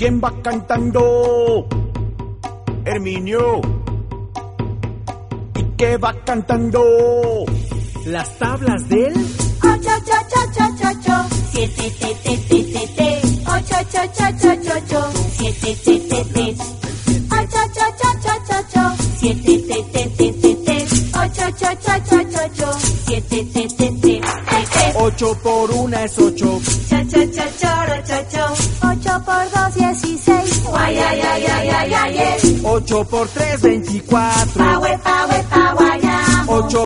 ¿Quién va cantando? Herminio. ¿Y qué va cantando? Las tablas del 8, 7, 8, 7, 7, 8 por 1 es 8. 8 por 2, 16. 8 por 3, 24. 8